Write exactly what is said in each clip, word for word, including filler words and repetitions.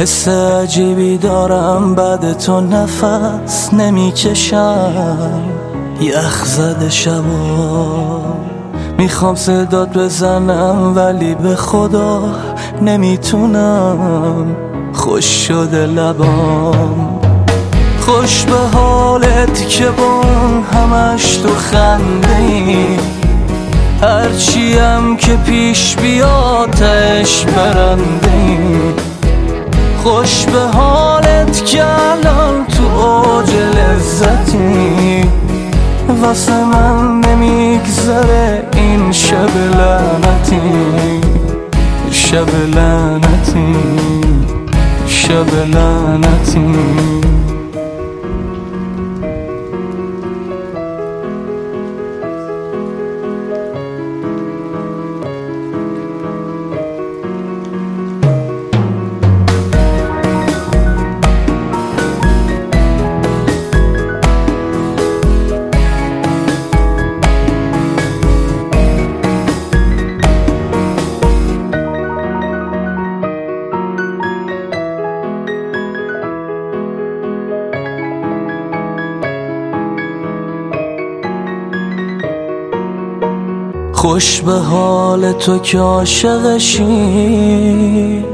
حس عجیبی دارم بعد تو نفس نمیکشم، یخ زده شبا میخوام صدات بزنم ولی به خدا نمیتونم. خوش شده لبام، خوش به حالت که بون همش تو خنده ای، هرچیم که پیش بیاتش برنده ای. خوش به حالت که الان تو اوج لذتی، واسه من نمیگذره این شب لعنتی، شب لعنتی، شب لعنتی. خوش به حال تو که عاشقشی،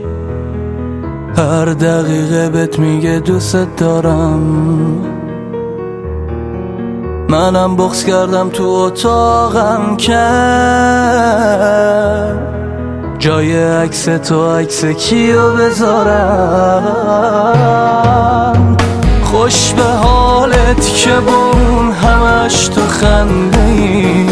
هر دقیقه بهت میگه دوست دارم. منم بغض کردم تو اتاقم کرد، جای عکس تو عکس کیو بذارم. خوش به حالت که بون همش تو خنده ای،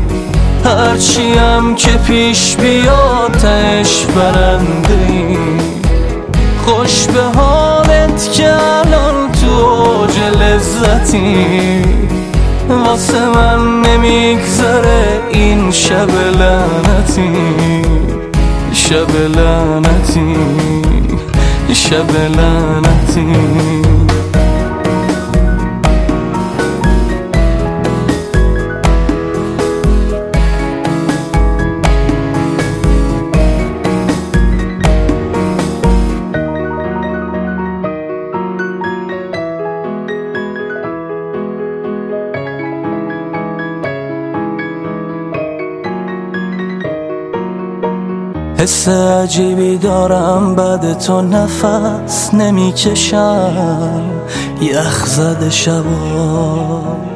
هرچیم که پیش بیاتش برنده ای. خوش به حالت که الان تو اوج لذتی، واسه من نمیگذره این شب لعنتی، شب لعنتی، شب لعنتی. حس عجیبی دارم بعد تو نفس نمیکشم، یخ زده شبا